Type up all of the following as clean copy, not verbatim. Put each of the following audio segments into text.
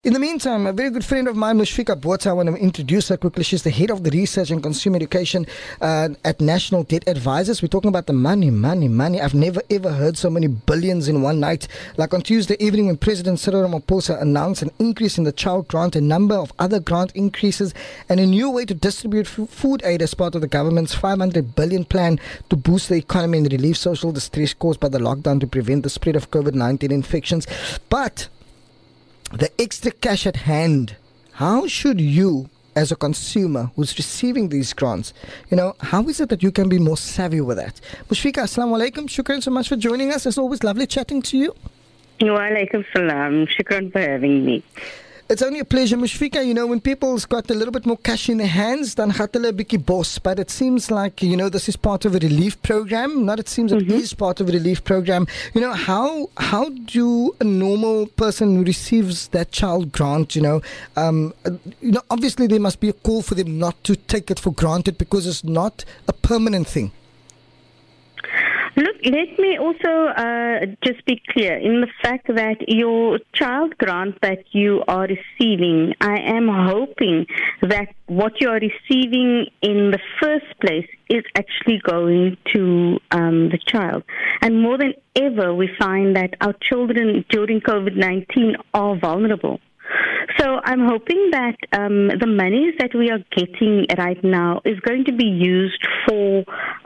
In the meantime, a very good friend of mine, Mushfiqah Botha, I want to introduce her quickly. She's the head of the research and consumer education at National Debt Advisors. We're talking about the money. I've never ever heard so many billions in one night. Like on Tuesday evening when President Cyril Ramaphosa announced an increase in the child grant, a number of other grant increases, and a new way to distribute food aid as part of the government's 500 billion plan to boost the economy and relieve social distress caused by the lockdown to prevent the spread of COVID-19 infections. But the extra cash at hand, how should you, as a consumer who's receiving these grants, how is it that you can be more savvy with that? Mushfiqah, assalamu alaikum. Shukran so much for joining us. It's always lovely chatting to you. Wa alaikum salam. Shukran for having me. It's only a pleasure, Mushfiqah. When people's got a little bit more cash in their hands, dan gaat hulle 'n bietjie bos. But it seems like, this is part of a relief program. It seems it is part of a relief program. How do a normal person who receives that child grant, obviously there must be a call for them not to take it for granted because it's not a permanent thing. Look, let me also just be clear in the fact that your child grant that you are receiving, I am hoping that what you are receiving in the first place is actually going to the child. And more than ever, we find that our children during COVID-19 are vulnerable. So I'm hoping that the monies that we are getting right now is going to be used for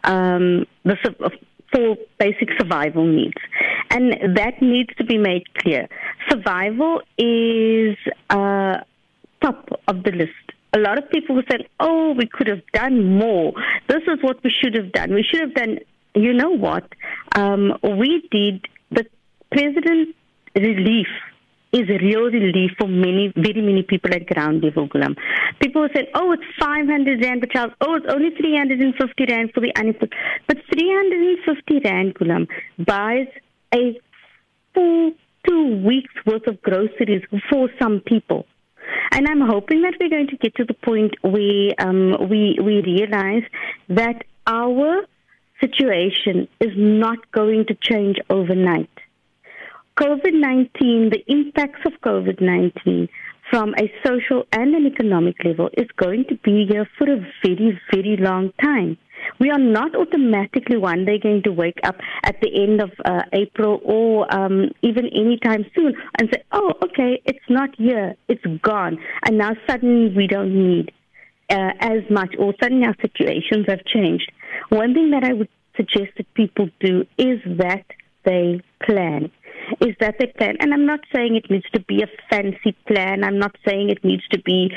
for basic survival needs. And that needs to be made clear. Survival is top of the list. A lot of people said, we could have done more. This is what we should have done. We should have done, you know what? We did the President relief is a real relief for very many people at ground level, Ghulam. People say, it's 500 rand per child. It's only 350 rand for the unemployed. But 350 rand, Ghulam, buys a full 2 weeks worth of groceries for some people. And I'm hoping that we're going to get to the point where we realize that our situation is not going to change overnight. COVID-19, the impacts of COVID-19 from a social and an economic level is going to be here for a very, very long time. We are not automatically one day going to wake up at the end of April or even any time soon and say, okay, it's not here, it's gone. And now suddenly we don't need as much, or suddenly our situations have changed. One thing that I would suggest that people do is that they plan. And I'm not saying it needs to be a fancy plan. I'm not saying it needs to be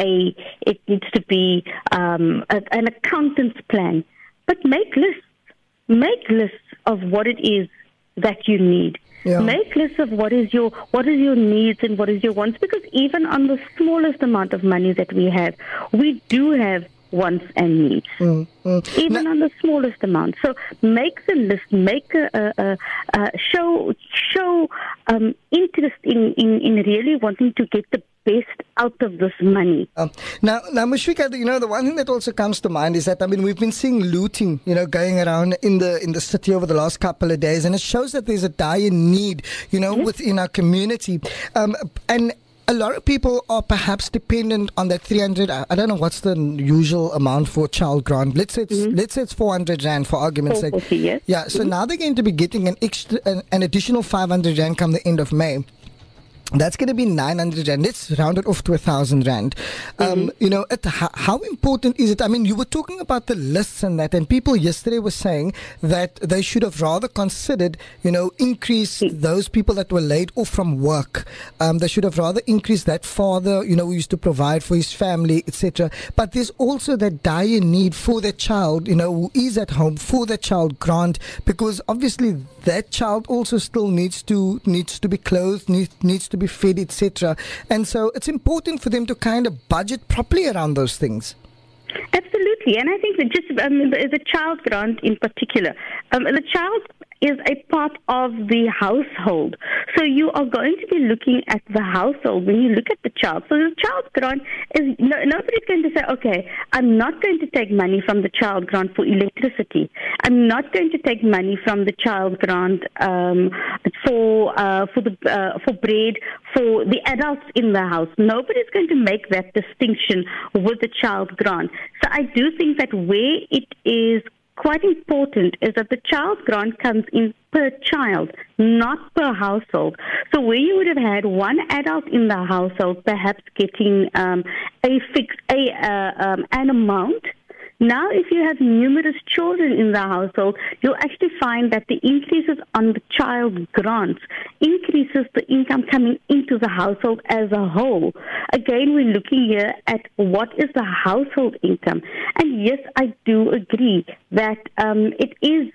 an accountant's plan. But make lists of what it is that you need. Yeah. Make lists of what is your needs and what is your wants. Because even on the smallest amount of money that we do have wants and needs, even on the smallest amount. So make the list, make show interest in really wanting to get the best out of this money. Now, Mushfiqah, the one thing that also comes to mind is that we've been seeing looting, going around in the city over the last couple of days, and it shows that there's a dire need, within our community, and a lot of people are perhaps dependent on that 300. I don't know what's the usual amount for child grant. Let's say it's 400 rand for argument's sake. Yes. Yeah. So now they're going to be getting an additional 500 rand come the end of May. That's going to be 900 rand. Let's round it off to 1,000 rand. How important is it? You were talking about the lists and that, and people yesterday were saying that they should have rather considered, increase those people that were laid off from work. They should have rather increased that father, who used to provide for his family, etc. But there's also that dire need for that child, who is at home, for that child grant, because obviously that child also still needs to be clothed, needs to be fed, etc. And so it's important for them to kind of budget properly around those things. Absolutely. And I think that just the child grant in particular, the child is a part of the household. So you are going to be looking at the household when you look at the child. So the child grant is, nobody's going to say, okay, I'm not going to take money from the child grant for electricity. I'm not going to take money from the child grant for bread for the adults in the house. Nobody's going to make that distinction with the child grant. So I do think that where it is quite important is that the child grant comes in per child, not per household. So where you would have had one adult in the household perhaps getting an amount. Now, if you have numerous children in the household, you'll actually find that the increases on the child grants increases the income coming into the household as a whole. Again, we're looking here at what is the household income. And yes, I do agree that it is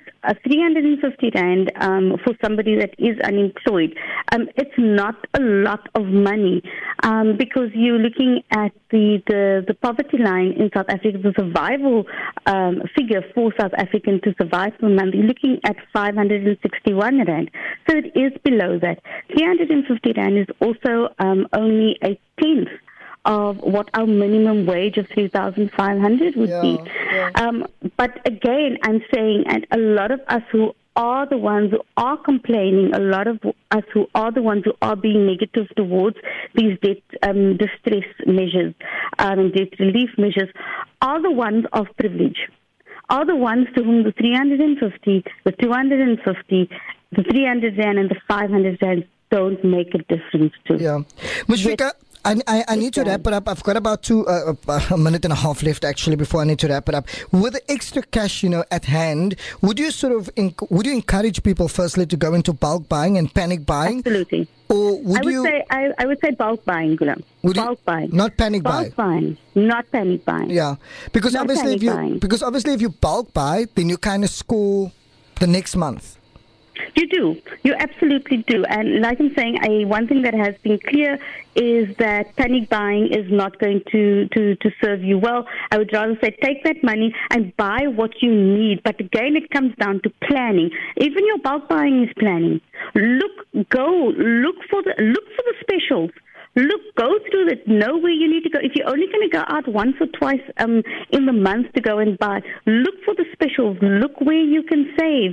350 Rand for somebody that is unemployed. It's not a lot of money because you're looking at the poverty line in South Africa, the survival figure for South African to survive per month. You're looking at 561 Rand. So it is below that. 350 Rand is also only a tenth of what our minimum wage of 3,500 would be. Yeah. But again, I'm saying, and a lot of us who are the ones who are complaining, a lot of us who are the ones who are being negative towards these debt distress measures and debt relief measures, are the ones of privilege, are the ones to whom the 350, the 250, the 300 Rand and the 500 Rand don't make a difference to. Yeah. Mushfiqah, I need to wrap it up. I've got about a minute and a half left actually before I need to wrap it up. With the extra cash, at hand, would you would you encourage people firstly to go into bulk buying and panic buying? Absolutely. Or would I would say bulk buying, Gulam. Bulk buying, not panic bulk buying, not panic buying. Yeah, because not obviously if you bulk buy, then you kind of score the next month. You do. You absolutely do. And like I'm saying, one thing that has been clear is that panic buying is not going to serve you well. I would rather say take that money and buy what you need. But again, it comes down to planning. Even your bulk buying is planning. Look for the specials. Go through it. Know where you need to go. If you're only going to go out once or twice in the month to go and buy, look for the specials. Look where you can save.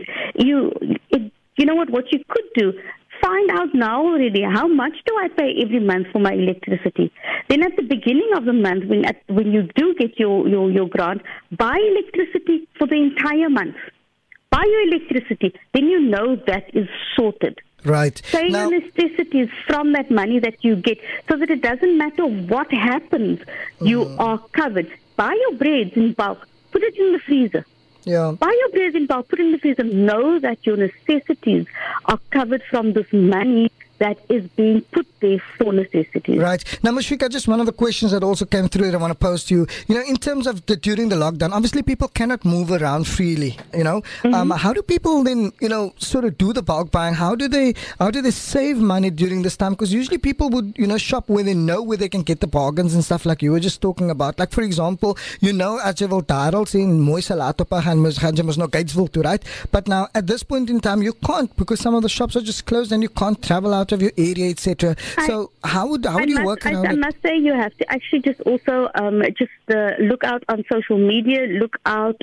You know what you could do? Find out now already, how much do I pay every month for my electricity? Then at the beginning of the month, when you do get your grant, buy electricity for the entire month. Buy your electricity. Then you know that is sorted. Right. Pay your necessities from that money that you get so that it doesn't matter what happens, you are covered. Buy your breads in bulk. Put it in the freezer. Yeah. Buy your bread in bulk, put it in the freezer. Know that your necessities are covered from this money that is being put there for necessities. Right. Now, Mushfiqah, just one of the questions that also came through that I want to pose to you. In terms of during the lockdown, obviously people cannot move around freely, How do people then, sort of do the bulk buying? How do they save money during this time? Because usually people would, shop where they know where they can get the bargains and stuff like you were just talking about. Like, for example, as jy wil daar sien, mooi salat op gaan jy mos nou Gatesville toe, right? But now, at this point in time, you can't because some of the shops are just closed and you can't travel out of your area, etc. So how would you work around it? I must say you have to actually just also look out on social media, look out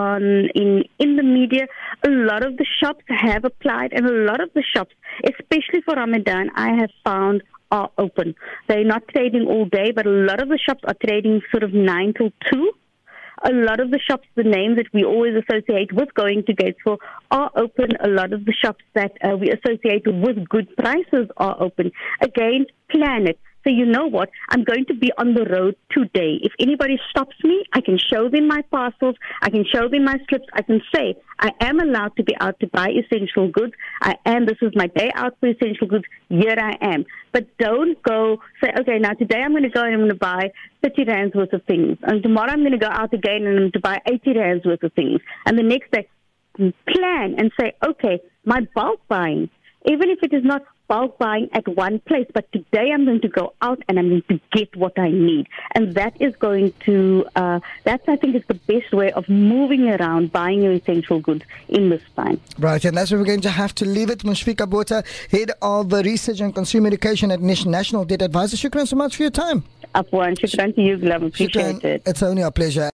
in the media. A lot of the shops have applied, and a lot of the shops, especially for Ramadan, I have found are open. They're not trading all day, but a lot of the shops are trading sort of 9 till 2. A lot of the shops, the names that we always associate with going to Gatesville are open. A lot of the shops that we associate with good prices are open. Again, plan it. So you know what? I'm going to be on the road today. If anybody stops me, I can show them my parcels. I can show them my slips. I can say, I am allowed to be out to buy essential goods. This is my day out for essential goods. Here I am. But don't go say, okay, now today I'm going to go and I'm going to buy 30 Rands worth of things. And tomorrow I'm going to go out again and I'm going to buy 80 Rands worth of things. And the next day, plan and say, okay, my bulk buying even if it is not bulk buying at one place, but today I'm going to go out and I'm going to get what I need. And that is going to, that I think is the best way of moving around, buying your essential goods in this time. Right, and that's where we're going to have to leave it. Mushfiqah Botha, Head of Research and Consumer Education at National Debt Advisors. Shukran so much for your time. Afwan, shukran to you, Glam. Appreciate it. It's only our pleasure.